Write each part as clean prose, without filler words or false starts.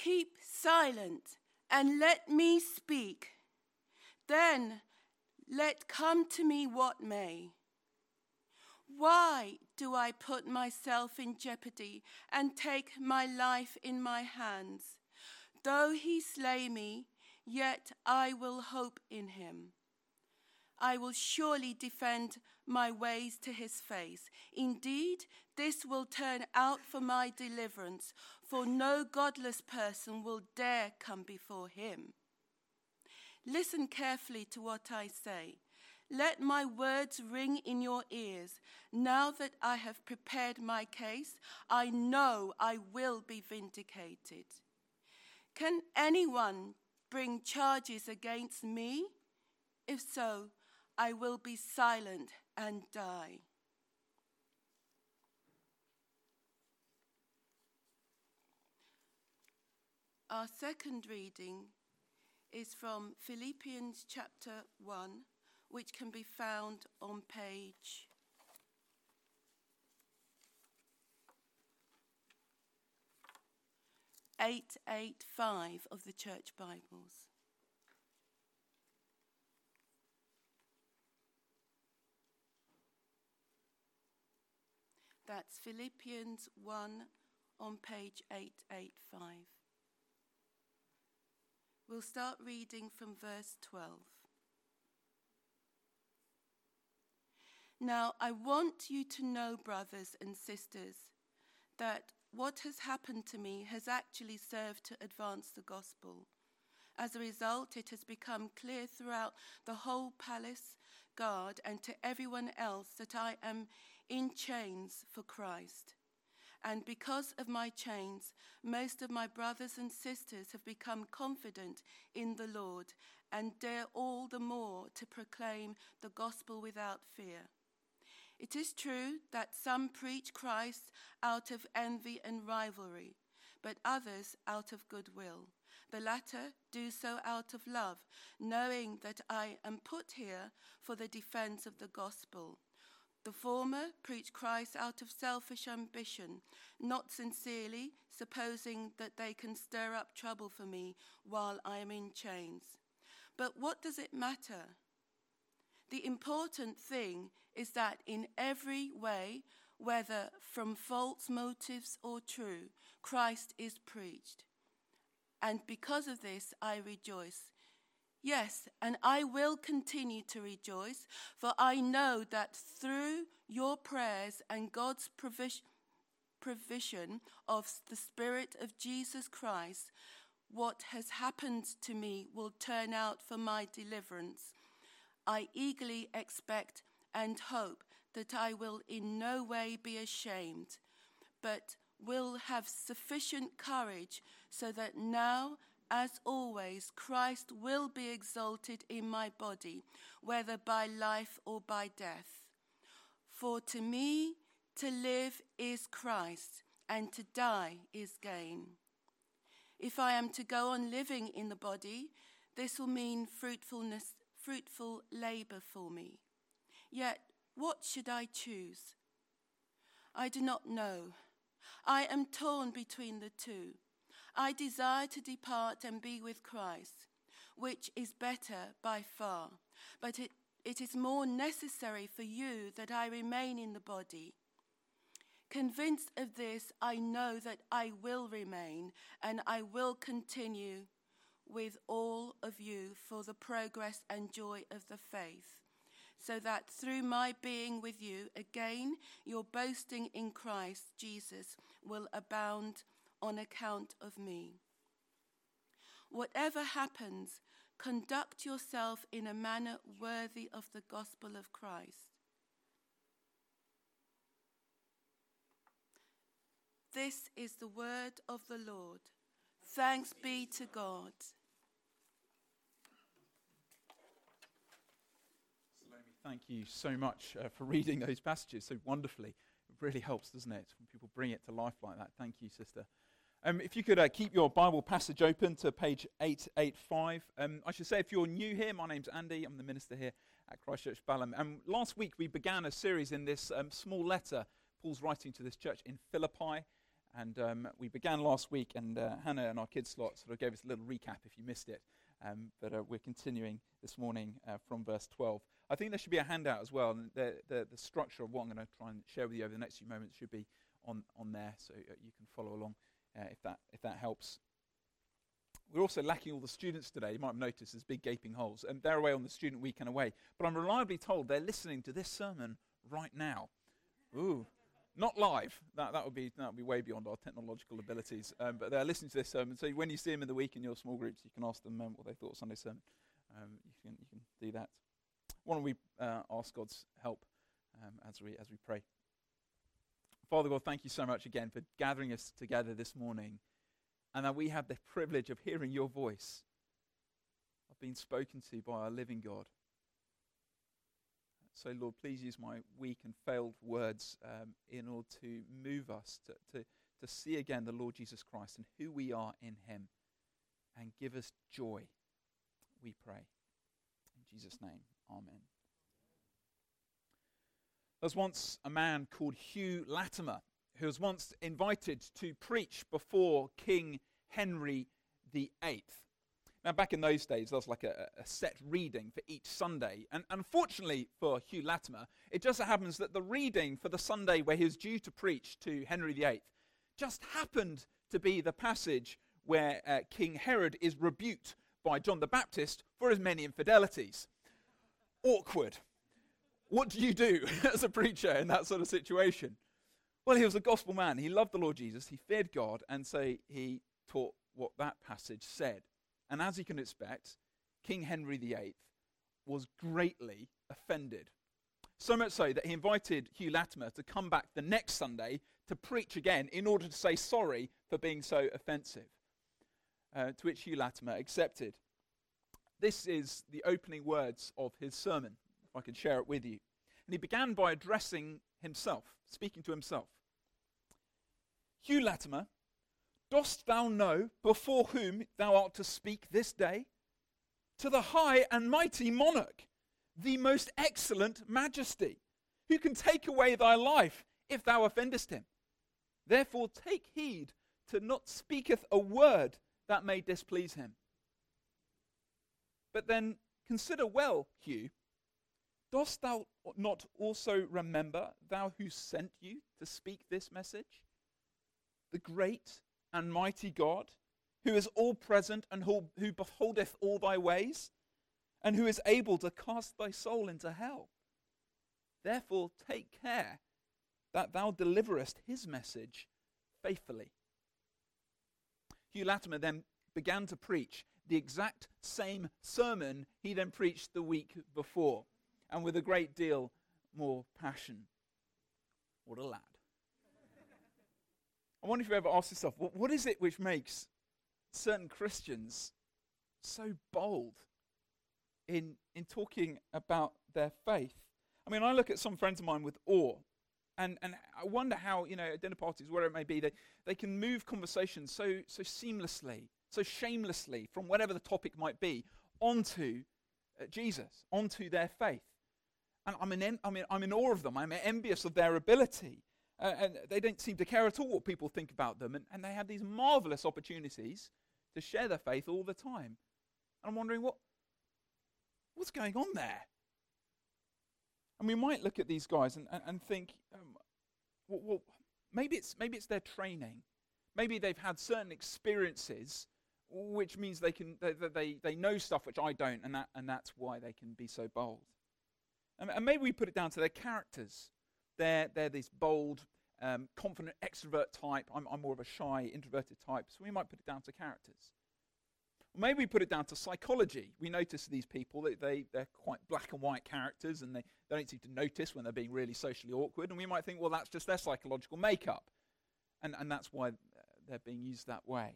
keep silent and let me speak. Then let come to me what may. Why do I put myself in jeopardy and take my life in my hands? Though he slay me, yet I will hope in him. I will surely defend my ways to his face. Indeed, this will turn out for my deliverance, for no godless person will dare come before him. Listen carefully to what I say. Let my words ring in your ears. Now that I have prepared my case, I know I will be vindicated. Can anyone bring charges against me? If so, I will be silent and die. Our second reading is from Philippians chapter 1, which can be found on page 885 of the Church Bibles. That's Philippians 1 on page 885. We'll start reading from verse 12. Now, I want you to know, brothers and sisters, that what has happened to me has actually served to advance the gospel. As a result, it has become clear throughout the whole palace guard and to everyone else that I am in chains for Christ. And because of my chains, most of my brothers and sisters have become confident in the Lord and dare all the more to proclaim the gospel without fear. It is true that some preach Christ out of envy and rivalry, but others out of goodwill. The latter do so out of love, knowing that I am put here for the defense of the gospel. The former preach Christ out of selfish ambition, not sincerely, supposing that they can stir up trouble for me while I am in chains. But what does it matter? The important thing is that in every way, whether from false motives or true, Christ is preached. And because of this, I rejoice. Yes, and I will continue to rejoice, for I know that through your prayers and God's provision of the Spirit of Jesus Christ, what has happened to me will turn out for my deliverance. I eagerly expect and hope that I will in no way be ashamed, but will have sufficient courage so that now, as always, Christ will be exalted in my body, whether by life or by death. For to me, to live is Christ, and to die is gain. If I am to go on living in the body, this will mean fruitful labor for me. Yet, what should I choose? I do not know. I am torn between the two. I desire to depart and be with Christ, which is better by far, but it is more necessary for you that I remain in the body. Convinced of this, I know that I will remain and I will continue with all of you for the progress and joy of the faith, so that through my being with you, again, your boasting in Christ Jesus will abound on account of me. Whatever happens, conduct yourself in a manner worthy of the gospel of Christ. This is the word of the Lord. Thanks be to God. Thank you so much for reading those passages so wonderfully. It really helps, doesn't it, when people bring it to life like that. Thank you, sister. If you could keep your Bible passage open to page 885. I should say, if you're new here, my name's Andy. I'm the minister here at Christchurch Balham. Last week we began a series in this small letter Paul's writing to this church in Philippi. And we began last week, and Hannah and our kids slot sort of gave us a little recap if you missed it. But we're continuing this morning from verse 12. I think there should be a handout as well, and the structure of what I'm going to try and share with you over the next few moments should be on there, so you can follow along if that helps. We're also lacking all the students today. You might have noticed there's big gaping holes, and they're away on the student weekend away. But I'm reliably told they're listening to this sermon right now. Ooh, not live. That would be way beyond our technological abilities. But they're listening to this sermon. So when you see them in the week in your small groups, you can ask them what they thought of Sunday sermon. You can do that. Why don't we ask God's help as we pray? Father God, thank you so much again for gathering us together this morning, and that we have the privilege of hearing your voice, of being spoken to by our living God. So, Lord, please use my weak and failed words in order to move us to see again the Lord Jesus Christ and who we are in him, and give us joy, we pray. In Jesus' name, amen. There was once a man called Hugh Latimer who was once invited to preach before King Henry VIII. Now, back in those days, there was like a set reading for each Sunday. And unfortunately for Hugh Latimer, it just so happens that the reading for the Sunday where he was due to preach to Henry VIII just happened to be the passage where King Herod is rebuked by John the Baptist for his many infidelities. Awkward. What do you do as a preacher in that sort of situation? Well, he was a gospel man. He loved the Lord Jesus. He feared God. And so he taught what that passage said. And as you can expect, King Henry VIII was greatly offended. So much so that he invited Hugh Latimer to come back the next Sunday to preach again in order to say sorry for being so offensive. To which Hugh Latimer accepted. This is the opening words of his sermon, if I can share it with you. And he began by addressing himself, speaking to himself. Hugh Latimer, dost thou know before whom thou art to speak this day? To the high and mighty monarch, the most excellent majesty, who can take away thy life if thou offendest him. Thou take heed to not speaketh a word that may displease him. But then consider well, Hugh, dost thou not also remember thou who sent you to speak this message? The great and mighty God, who is all present and who beholdeth all thy ways, and who is able to cast thy soul into hell. Therefore take care that thou deliverest his message faithfully. Hugh Latimer then began to preach the exact same sermon he then preached the week before, and with a great deal more passion. What a lad. I wonder if you ever asked yourself, what is it which makes certain Christians so bold in talking about their faith? I mean, I look at some friends of mine with awe, and I wonder how, at dinner parties, wherever it may be, they can move conversations so seamlessly, so shamelessly, from whatever the topic might be, onto Jesus, onto their faith. And I'm in awe of them. I'm envious of their ability. And they don't seem to care at all what people think about them. And they have these marvelous opportunities to share their faith all the time. And I'm wondering, what's going on there? And we might look at these guys and think, well, maybe it's their training. Maybe they've had certain experiences, which means they know stuff which I don't, and that's why they can be so bold. And maybe we put it down to their characters. They're this bold, confident extrovert type. I'm more of a shy, introverted type, so we might put it down to characters. Or maybe we put it down to psychology. We notice these people, they're quite black and white characters, and they don't seem to notice when they're being really socially awkward, and we might think, well, that's just their psychological makeup, and that's why they're being used that way.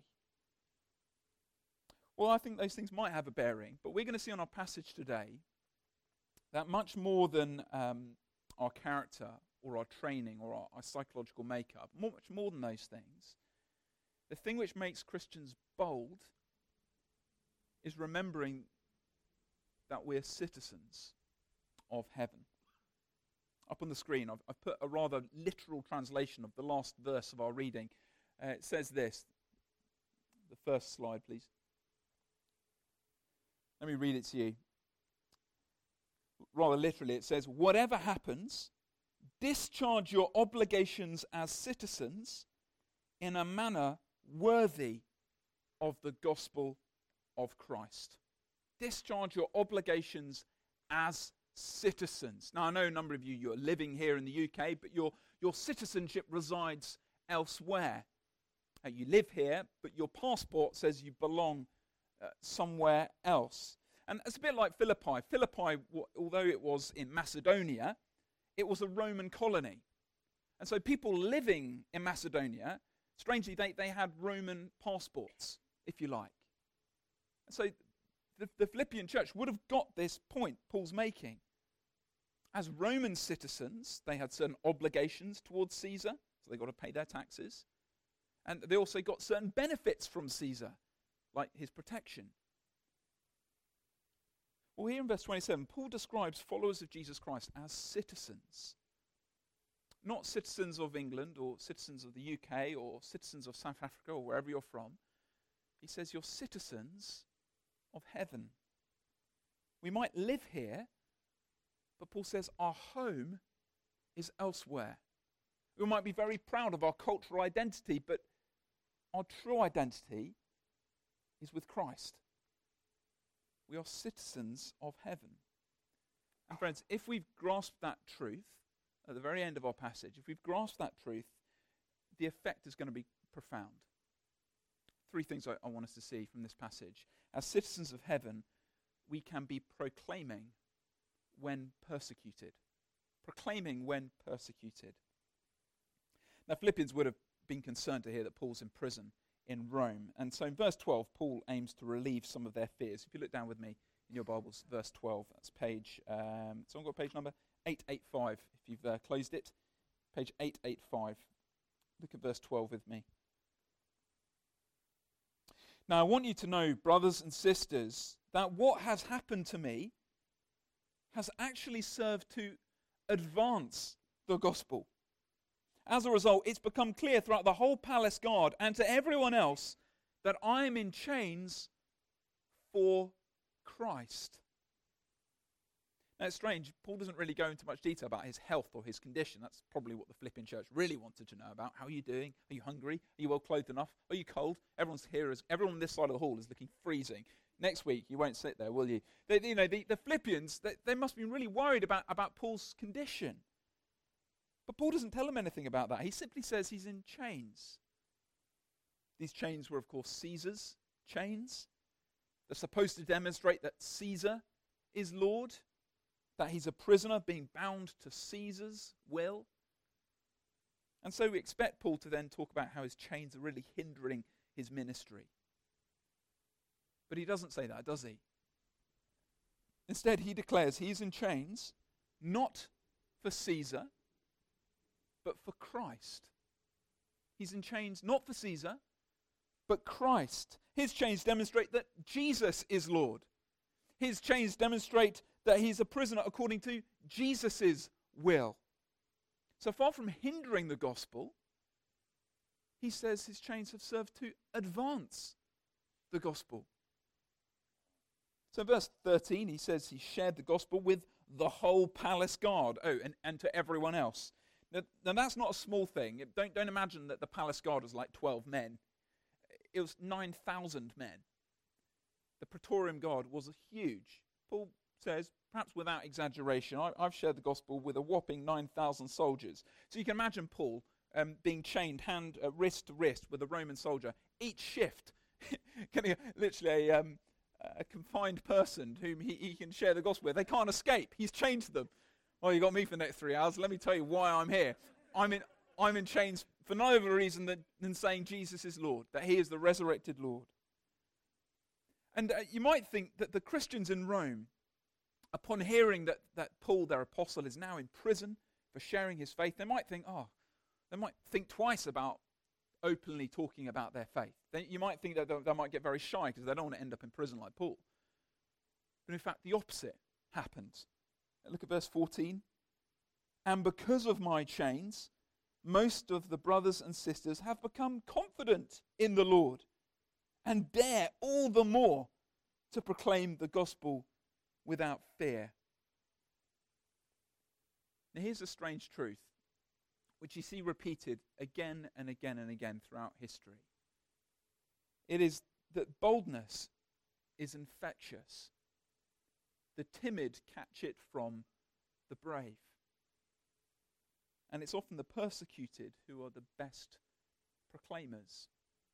Well, I think those things might have a bearing, but we're going to see on our passage today that much more than our character or our training or our psychological makeup, much more than those things, the thing which makes Christians bold is remembering that we're citizens of heaven. Up on the screen, I've put a rather literal translation of the last verse of our reading, It says this. The first slide, please. Let me read it to you. Rather literally, it says, whatever happens, discharge your obligations as citizens in a manner worthy of the gospel of Christ. Discharge your obligations as citizens. Now, I know a number of you, you're living here in the UK, but your citizenship resides elsewhere. You live here, but your passport says you belong somewhere else. And it's a bit like Philippi. Philippi, although it was in Macedonia, it was a Roman colony. And so people living in Macedonia, strangely, they had Roman passports, if you like. And so the Philippian church would have got this point Paul's making. As Roman citizens, they had certain obligations towards Caesar, so they got to pay their taxes. And they also got certain benefits from Caesar, like his protection. Well, here in verse 27, Paul describes followers of Jesus Christ as citizens. Not citizens of England or citizens of the UK or citizens of South Africa or wherever you're from. He says you're citizens of heaven. We might live here, but Paul says our home is elsewhere. We might be very proud of our cultural identity, but our true identity is with Christ. We are citizens of heaven. And friends, if we've grasped that truth at the very end of our passage, if we've grasped that truth, the effect is going to be profound. Three things I want us to see from this passage. As citizens of heaven, we can be proclaiming when persecuted. Proclaiming when persecuted. Now, Philippians would have been concerned to hear that Paul's in prison in Rome. And so in verse 12, Paul aims to relieve some of their fears. If you look down with me in your Bibles, verse 12, that's page, someone got page number? 885, if you've closed it. Page 885. Look at verse 12 with me. Now, I want you to know, brothers and sisters, that what has happened to me has actually served to advance the gospel. As a result, it's become clear throughout the whole palace guard and to everyone else that I am in chains for Christ. Now, it's strange. Paul doesn't really go into much detail about his health or his condition. That's probably what the Philippian church really wanted to know about. How are you doing? Are you hungry? Are you well clothed enough? Are you cold? Everyone on this side of the hall is looking freezing. Next week, you won't sit there, will you? The Philippians, they must be really worried about Paul's condition. But Paul doesn't tell them anything about that. He simply says he's in chains. These chains were, of course, Caesar's chains. They're supposed to demonstrate that Caesar is Lord, that he's a prisoner being bound to Caesar's will. And so we expect Paul to then talk about how his chains are really hindering his ministry. But he doesn't say that, does he? Instead, he declares he's in chains, not for Caesar, but for Christ. He's in chains not for Caesar, but Christ. His chains demonstrate that Jesus is Lord. His chains demonstrate that he's a prisoner according to Jesus' will. So far from hindering the gospel, he says his chains have served to advance the gospel. So verse 13, he says he shared the gospel with the whole palace guard. Oh, and to everyone else. Now that's not a small thing. Don't imagine that the palace guard was like 12 men. It was 9,000 men. The Praetorian Guard was huge. Paul says, perhaps without exaggeration, I've shared the gospel with a whopping 9,000 soldiers. So you can imagine Paul being chained wrist to wrist with a Roman soldier. Each shift, literally a confined person whom he can share the gospel with. They can't escape. He's chained to them. Well, you got me for the next 3 hours. Let me tell you why I'm here. I'm in chains for no other reason than saying Jesus is Lord, that he is the resurrected Lord. And you might think that the Christians in Rome, upon hearing that Paul, their apostle, is now in prison for sharing his faith, they might think twice about openly talking about their faith. You might think that they might get very shy because they don't want to end up in prison like Paul. But in fact, the opposite happens. Look at verse 14. And because of my chains, most of the brothers and sisters have become confident in the Lord and dare all the more to proclaim the gospel without fear. Now here's a strange truth, which you see repeated again and again and again throughout history. It is that boldness is infectious. The timid catch it from the brave. And it's often the persecuted who are the best proclaimers.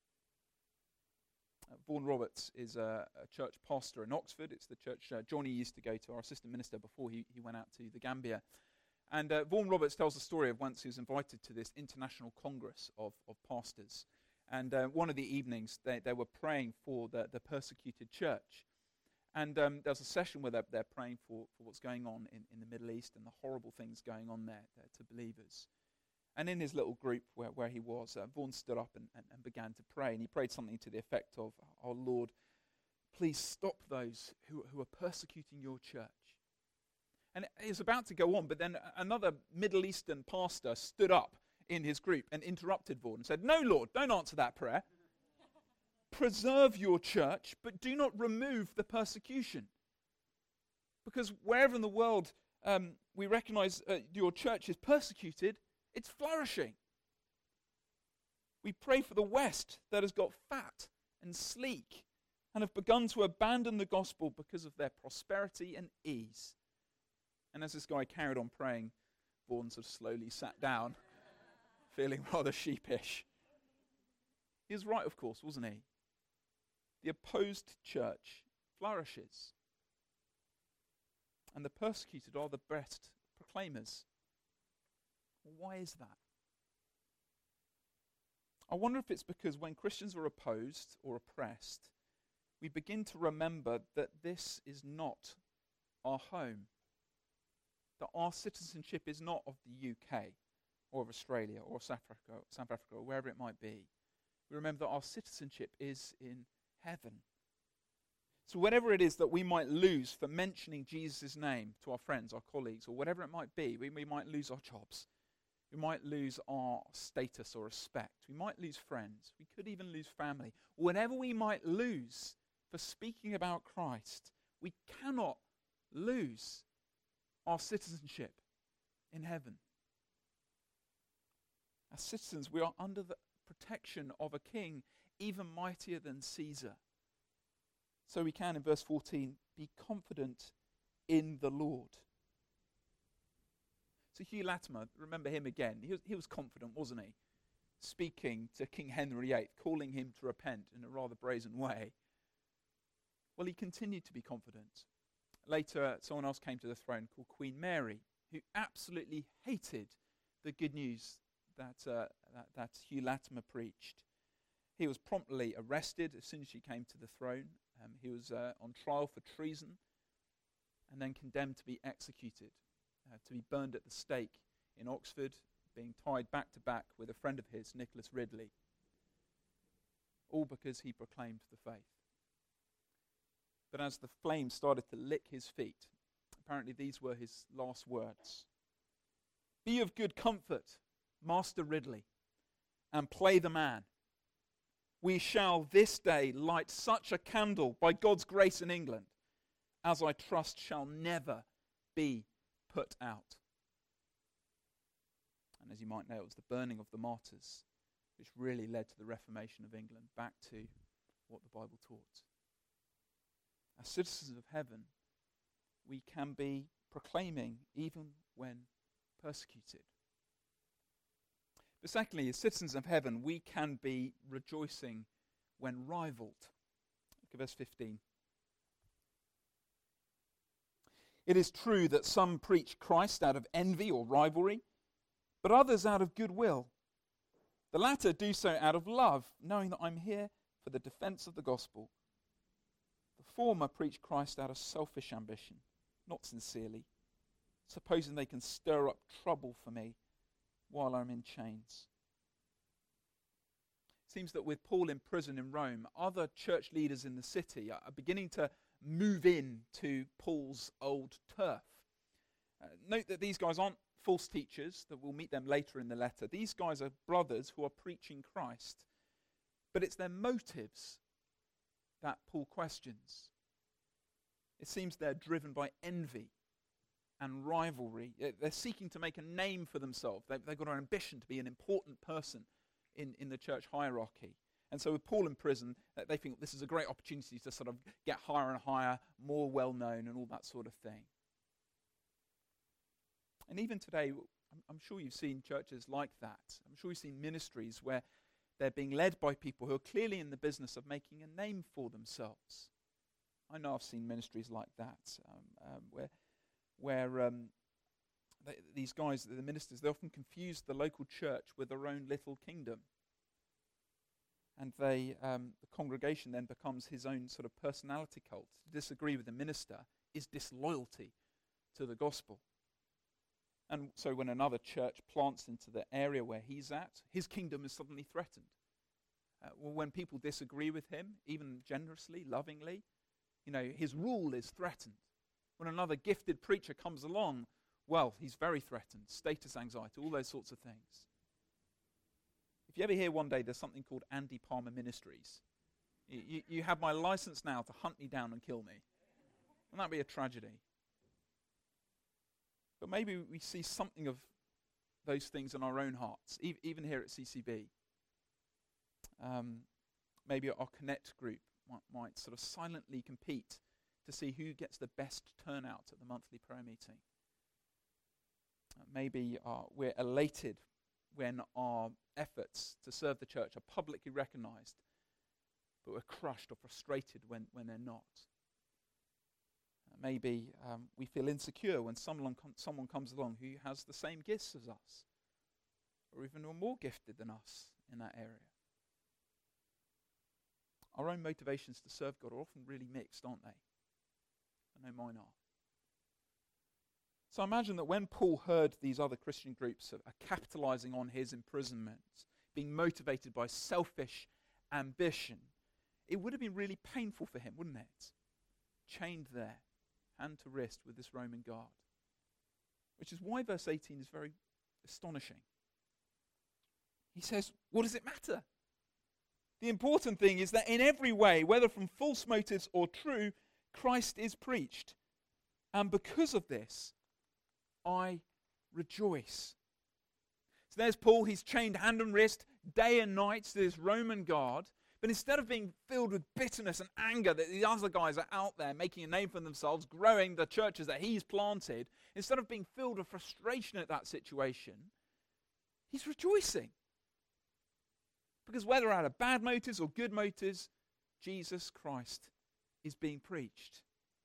Vaughan Roberts is a church pastor in Oxford. It's the church Johnny used to go to, our assistant minister, before he went out to the Gambia. And Vaughan Roberts tells the story of once he was invited to this international congress of pastors. And one of the evenings, they were praying for the persecuted church. And there was a session where they're praying for what's going on in the Middle East and the horrible things going on there to believers. And in his little group where he was, Vaughan stood up and began to pray. And he prayed something to the effect of, "Oh Lord, please stop those who are persecuting your church." And he was about to go on, but then another Middle Eastern pastor stood up in his group and interrupted Vaughan and said, "No, Lord, don't answer that prayer. Preserve your church, but do not remove the persecution. Because wherever in the world we recognize your church is persecuted, it's flourishing. We pray for the West that has got fat and sleek and have begun to abandon the gospel because of their prosperity and ease." And as this guy carried on praying, Vaughan sort of slowly sat down, feeling rather sheepish. He was right, of course, wasn't he? The opposed church flourishes. And the persecuted are the best proclaimers. Well, why is that? I wonder if it's because when Christians are opposed or oppressed, we begin to remember that this is not our home. That our citizenship is not of the UK or of Australia or South Africa or wherever it might be. We remember that our citizenship is in heaven. So whatever it is that we might lose for mentioning Jesus' name to our friends, our colleagues, or whatever it might be, we might lose our jobs. We might lose our status or respect. We might lose friends. We could even lose family. Whatever we might lose for speaking about Christ, we cannot lose our citizenship in heaven. As citizens, we are under the protection of a king even mightier than Caesar. So we can, in verse 14, be confident in the Lord. So Hugh Latimer, remember him again. He was confident, wasn't he? Speaking to King Henry VIII, calling him to repent in a rather brazen way. Well, he continued to be confident. Later, someone else came to the throne called Queen Mary, who absolutely hated the good news that Hugh Latimer preached. He was promptly arrested as soon as she came to the throne. He was on trial for treason and then condemned to be executed, to be burned at the stake in Oxford, being tied back to back with a friend of his, Nicholas Ridley, all because he proclaimed the faith. But as the flames started to lick his feet, apparently these were his last words: "Be of good comfort, Master Ridley, and play the man. We shall this day light such a candle by God's grace in England as I trust shall never be put out." And as you might know, it was the burning of the martyrs which really led to the Reformation of England, back to what the Bible taught. As citizens of heaven, we can be proclaiming even when persecuted. But secondly, as citizens of heaven, we can be rejoicing when rivaled. Look at verse 15. "It is true that some preach Christ out of envy or rivalry, but others out of goodwill. The latter do so out of love, knowing that I'm here for the defense of the gospel. The former preach Christ out of selfish ambition, not sincerely, supposing they can stir up trouble for me while I'm in chains." It seems that with Paul in prison in Rome, other church leaders in the city are beginning to move in to Paul's old turf. Note that these guys aren't false teachers, that we'll meet them later in the letter. These guys are brothers who are preaching Christ. But it's their motives that Paul questions. It seems they're driven by envy and rivalry. They're seeking to make a name for themselves. They've got an ambition to be an important person in the church hierarchy. And so with Paul in prison, they think this is a great opportunity to sort of get higher and higher, more well-known and all that sort of thing. And even today, I'm sure you've seen churches like that. I'm sure you've seen ministries where they're being led by people who are clearly in the business of making a name for themselves. I know I've seen ministries like that, where these guys, the ministers, they often confuse the local church with their own little kingdom. And the congregation then becomes his own sort of personality cult. To disagree with the minister is disloyalty to the gospel. And so when another church plants into the area where he's at, his kingdom is suddenly threatened. When people disagree with him, even generously, lovingly, his rule is threatened. When another gifted preacher comes along, well, he's very threatened. Status anxiety, all those sorts of things. If you ever hear one day there's something called Andy Palmer Ministries, you have my license now to hunt me down and kill me. Wouldn't that be a tragedy? But maybe we see something of those things in our own hearts, even here at CCB. Maybe our Connect group might sort of silently compete to see who gets the best turnout at the monthly prayer meeting. Maybe we're elated when our efforts to serve the church are publicly recognized, but we're crushed or frustrated when they're not. Maybe we feel insecure when someone comes along who has the same gifts as us, or even are more gifted than us in that area. Our own motivations to serve God are often really mixed, aren't they? I know mine are. So imagine that when Paul heard these other Christian groups are capitalizing on his imprisonment, being motivated by selfish ambition, it would have been really painful for him, wouldn't it? Chained there, hand to wrist with this Roman guard. Which is why verse 18 is very astonishing. He says, what does it matter? The important thing is that in every way, whether from false motives or true, Christ is preached. And because of this, I rejoice. So there's Paul, he's chained hand and wrist day and night to this Roman guard. But instead of being filled with bitterness and anger that the other guys are out there making a name for themselves, growing the churches that he's planted, instead of being filled with frustration at that situation, he's rejoicing. Because whether out of bad motives or good motives, Jesus Christ is being preached.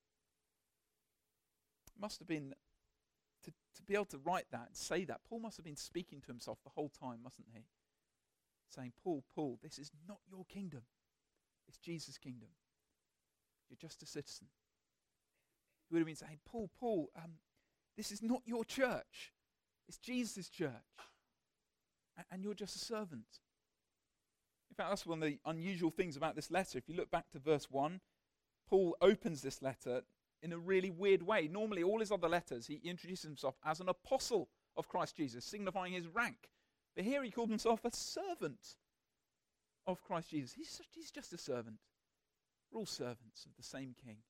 It must have been, to be able to write that and say that, Paul must have been speaking to himself the whole time, mustn't he? Saying, Paul, this is not your kingdom. It's Jesus' kingdom. You're just a citizen. He would have been saying, Paul, this is not your church. It's Jesus' church. And you're just a servant. In fact, that's one of the unusual things about this letter. If you look back to verse 1, Paul opens this letter in a really weird way. Normally, all his other letters, he introduces himself as an apostle of Christ Jesus, signifying his rank. But here he called himself a servant of Christ Jesus. He's just a servant. We're all servants of the same King.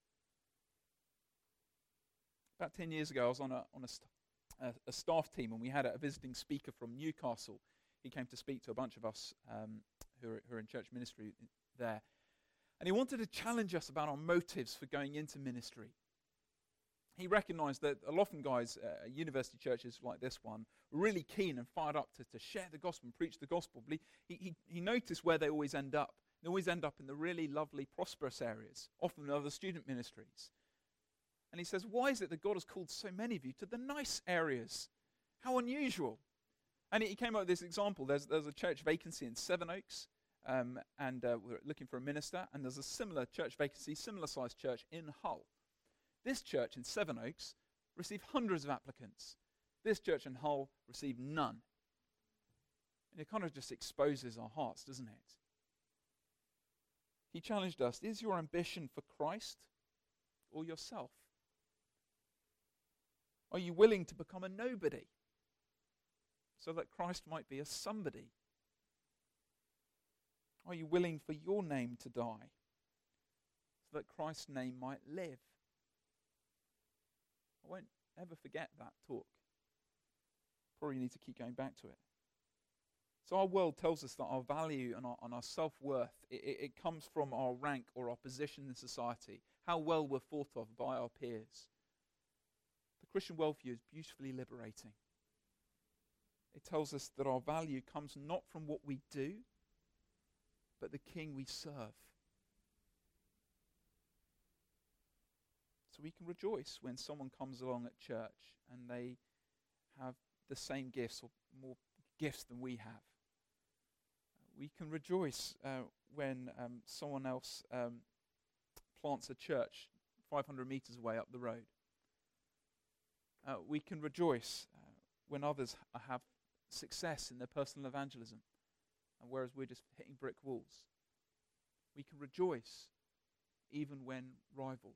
About 10 years ago, I was on a staff team, and we had a visiting speaker from Newcastle. He came to speak to a bunch of us who are in church ministry there. And he wanted to challenge us about our motives for going into ministry. He recognized that often guys at university churches like this one were really keen and fired up to share the gospel and preach the gospel. But he noticed where they always end up. They always end up in the really lovely, prosperous areas, often in other student ministries. And he says, why is it that God has called so many of you to the nice areas? How unusual. And he came up with this example. There's a church vacancy in Sevenoaks, and we're looking for a minister, and there's a similar church vacancy, similar sized church in Hull. This church in Sevenoaks received hundreds of applicants. This church in Hull received none. And it kind of just exposes our hearts, doesn't it? He challenged us, is your ambition for Christ or yourself? Are you willing to become a nobody so that Christ might be a somebody? Are you willing for your name to die so that Christ's name might live? I won't ever forget that talk. Probably need to keep going back to it. So our world tells us that our value and our self-worth, it comes from our rank or our position in society, how well we're thought of by our peers. The Christian worldview is beautifully liberating. It tells us that our value comes not from what we do, but the King we serve. So we can rejoice when someone comes along at church and they have the same gifts or more gifts than we have. We can rejoice when someone else plants a church 500 meters away up the road. We can rejoice when others have success in their personal evangelism, and whereas we're just hitting brick walls. We can rejoice even when rivaled.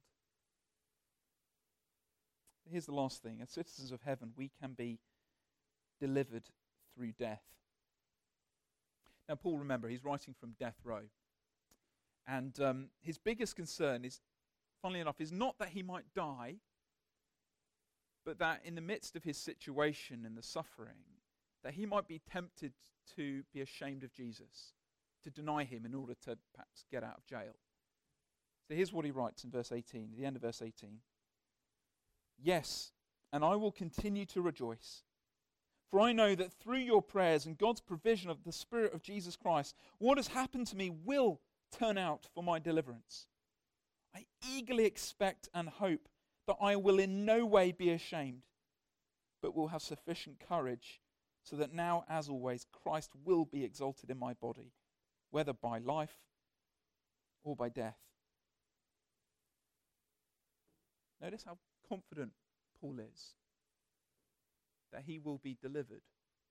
Here's the last thing. As citizens of heaven, we can be delivered through death. Now, Paul, remember, he's writing from death row. And his biggest concern is, funnily enough, is not that he might die, but that in the midst of his situation and the suffering, that he might be tempted to be ashamed of Jesus, to deny him in order to perhaps get out of jail. So here's what he writes in verse 18, the end of verse 18. Yes, and I will continue to rejoice, for I know that through your prayers and God's provision of the Spirit of Jesus Christ, what has happened to me will turn out for my deliverance. I eagerly expect and hope that I will in no way be ashamed, but will have sufficient courage, so that now, as always, Christ will be exalted in my body, whether by life or by death. Notice how confident Paul is that he will be delivered.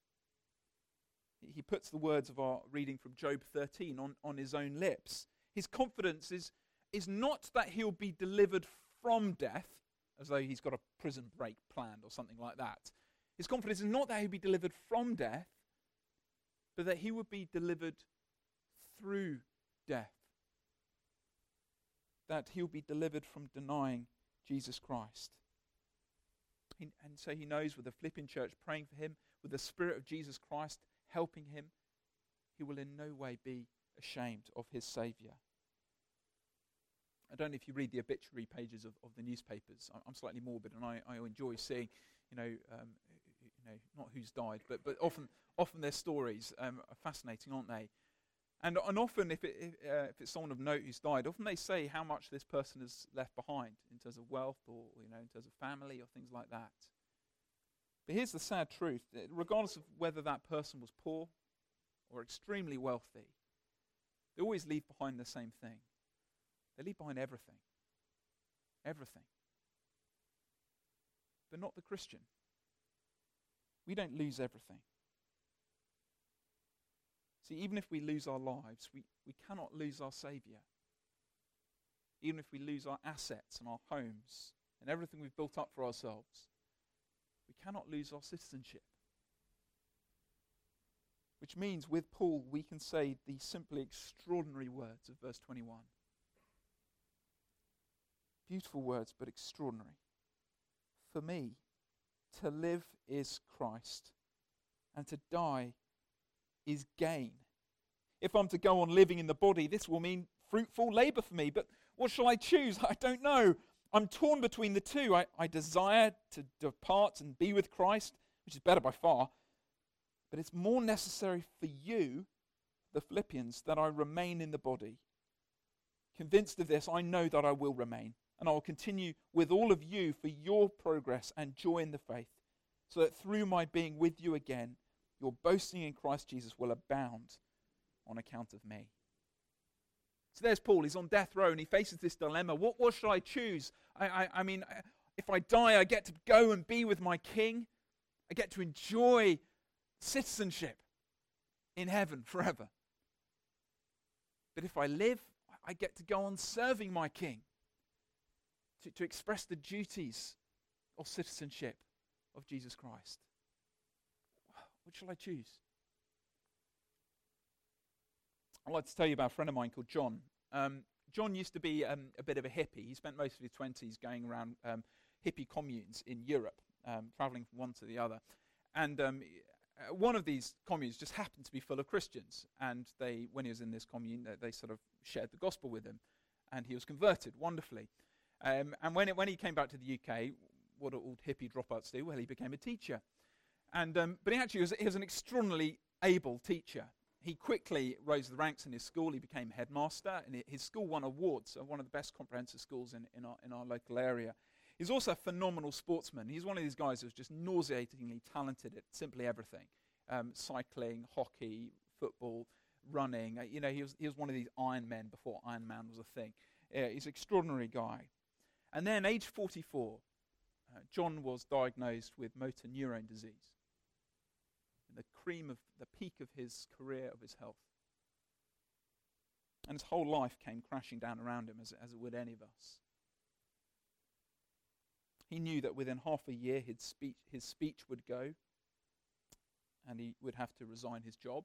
He puts the words of our reading from Job 13 on his own lips. His confidence is not that he'll be delivered from death, as though he's got a prison break planned or something like that. His confidence is not that he'll be delivered from death, but that he would be delivered through death. That he'll be delivered from denying Jesus Christ. And so he knows, with the Philippian church praying for him, with the Spirit of Jesus Christ helping him, he will in no way be ashamed of his Saviour. I don't know if you read the obituary pages of the newspapers. I'm slightly morbid, and I enjoy seeing, not who's died, but often their stories are fascinating, aren't they? And often, if it's someone of note who's died, often they say how much this person has left behind in terms of wealth, or in terms of family, or things like that. But here's the sad truth: that regardless of whether that person was poor or extremely wealthy, they always leave behind the same thing. They leave behind everything. Everything. But not the Christian. We don't lose everything. See, even if we lose our lives, we cannot lose our Saviour. Even if we lose our assets and our homes and everything we've built up for ourselves, we cannot lose our citizenship. Which means, with Paul, we can say the simply extraordinary words of verse 21. Beautiful words, but extraordinary. For me, to live is Christ, and to die is gain. If I'm to go on living in the body, this will mean fruitful labour for me. But what shall I choose? I don't know. I'm torn between the two. I desire to depart and be with Christ, which is better by far. But it's more necessary for you, the Philippians, that I remain in the body. Convinced of this, I know that I will remain, and I will continue with all of you for your progress and joy in the faith, so that through my being with you again, your boasting in Christ Jesus will abound on account of me. So there's Paul. He's on death row and he faces this dilemma. What should I choose? I mean, if I die, I get to go and be with my King. I get to enjoy citizenship in heaven forever. But if I live, I get to go on serving my King, to express the duties of citizenship of Jesus Christ. Which shall I choose? I'd like to tell you about a friend of mine called John. John used to be a bit of a hippie. He spent most of his 20s going around hippie communes in Europe, traveling from one to the other. And one of these communes just happened to be full of Christians. And when he was in this commune, they sort of shared the gospel with him. And he was converted wonderfully. And when he came back to the UK, what do old hippie dropouts do? Well, he became a teacher. And but he was an extraordinarily able teacher. He quickly rose the ranks in his school. He became headmaster, and his school won awards, one of the best comprehensive schools in our local area. He's also a phenomenal sportsman. He's one of these guys who's just nauseatingly talented at simply everything. Cycling, hockey, football, running. He was one of these Iron Men before Iron Man was a thing. He's an extraordinary guy. And then, age 44, John was diagnosed with motor neurone disease. The cream of the peak of his career, of his health. And his whole life came crashing down around him, as it would any of us. He knew that within half a year his speech would go, and he would have to resign his job.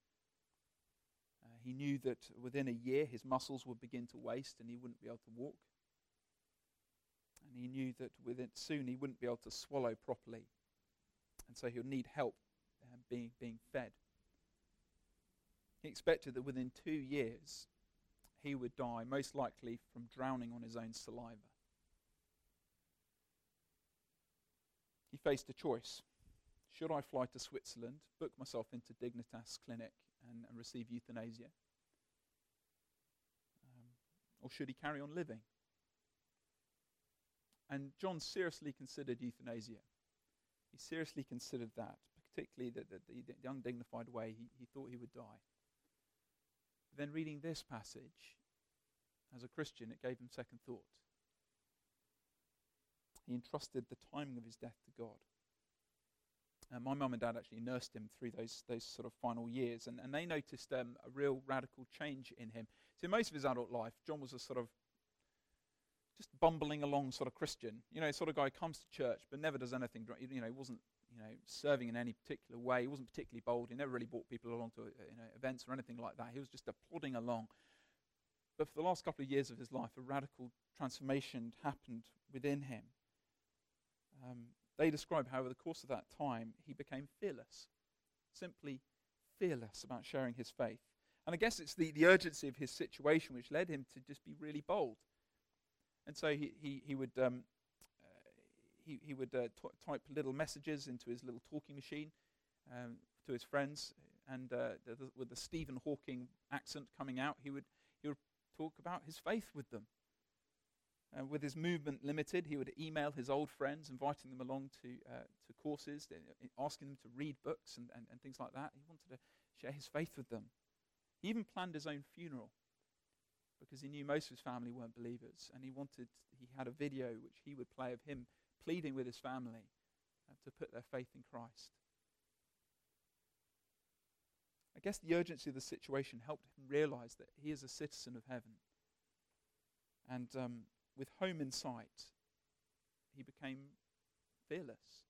He knew that within a year his muscles would begin to waste and he wouldn't be able to walk. And he knew that soon he wouldn't be able to swallow properly, and so he would need help being fed. He expected that within 2 years he would die, most likely from drowning on his own saliva. He faced a choice. Should I fly to Switzerland, book myself into Dignitas Clinic and receive euthanasia? Or should he carry on living? And John seriously considered euthanasia. He seriously considered that, particularly the undignified way he thought he would die. But then reading this passage, as a Christian, it gave him second thought. He entrusted the timing of his death to God. My mum and dad actually nursed him through those sort of final years, and they noticed a real radical change in him. So most of his adult life, John was a sort of just bumbling along sort of Christian, sort of guy who comes to church but never does anything. He wasn't serving in any particular way. He wasn't particularly bold. He never really brought people along to events or anything like that. He was just plodding along. But for the last couple of years of his life, a radical transformation happened within him. They describe how over the course of that time, he became fearless, simply fearless about sharing his faith. And I guess it's the urgency of his situation which led him to just be really bold. And so he would type little messages into his little talking machine to his friends, and with the Stephen Hawking accent coming out, he would talk about his faith with them. With his movement limited, he would email his old friends, inviting them along to courses, asking them to read books and things like that. He wanted to share his faith with them. He even planned his own funeral because he knew most of his family weren't believers, and he had a video which he would play of him pleading with his family to put their faith in Christ. I guess the urgency of the situation helped him realize that he is a citizen of heaven. And with home in sight, he became fearless.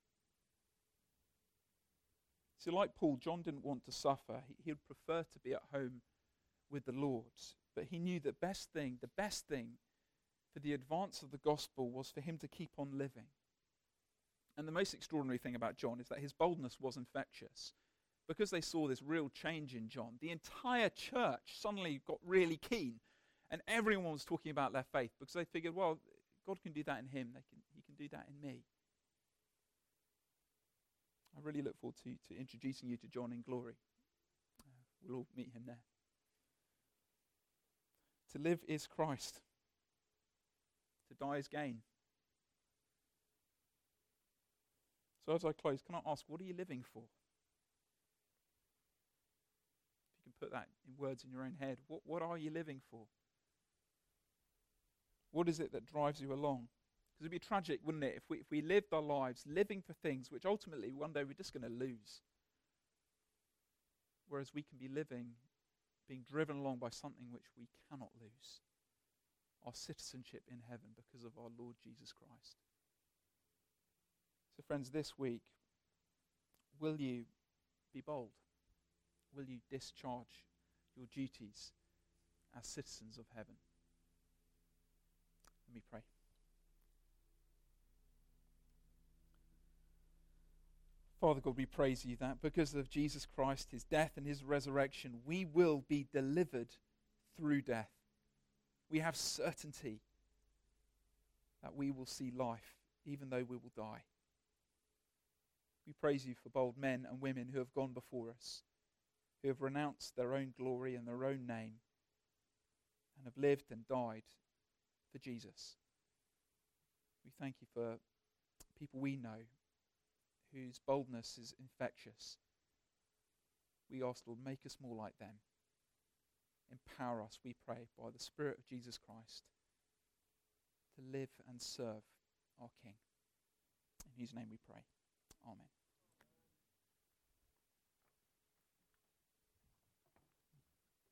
So like Paul, John didn't want to suffer. He would prefer to be at home with the Lord. But he knew the best thing for the advance of the gospel was for him to keep on living. And the most extraordinary thing about John is that his boldness was infectious. Because they saw this real change in John, the entire church suddenly got really keen. And everyone was talking about their faith because they figured, well, God can do that in him. He can do that in me. I really look forward to introducing you to John in glory. We'll all meet him there. To live is Christ. To die is gain. So as I close, can I ask, what are you living for? If you can put that in words in your own head, what are you living for? What is it that drives you along? Because it'd be tragic, wouldn't it, if we lived our lives living for things which ultimately one day we're just going to lose. Whereas we can be living, being driven along by something which we cannot lose. Our citizenship in heaven because of our Lord Jesus Christ. So friends, this week, will you be bold? Will you discharge your duties as citizens of heaven? Let me pray. Father God, we praise you that because of Jesus Christ, his death and his resurrection, we will be delivered through death. We have certainty that we will see life even though we will die. We praise you for bold men and women who have gone before us, who have renounced their own glory and their own name and have lived and died for Jesus. We thank you for people we know whose boldness is infectious. We ask, Lord, make us more like them. Empower us, we pray, by the Spirit of Jesus Christ to live and serve our King. In his name we pray. Amen.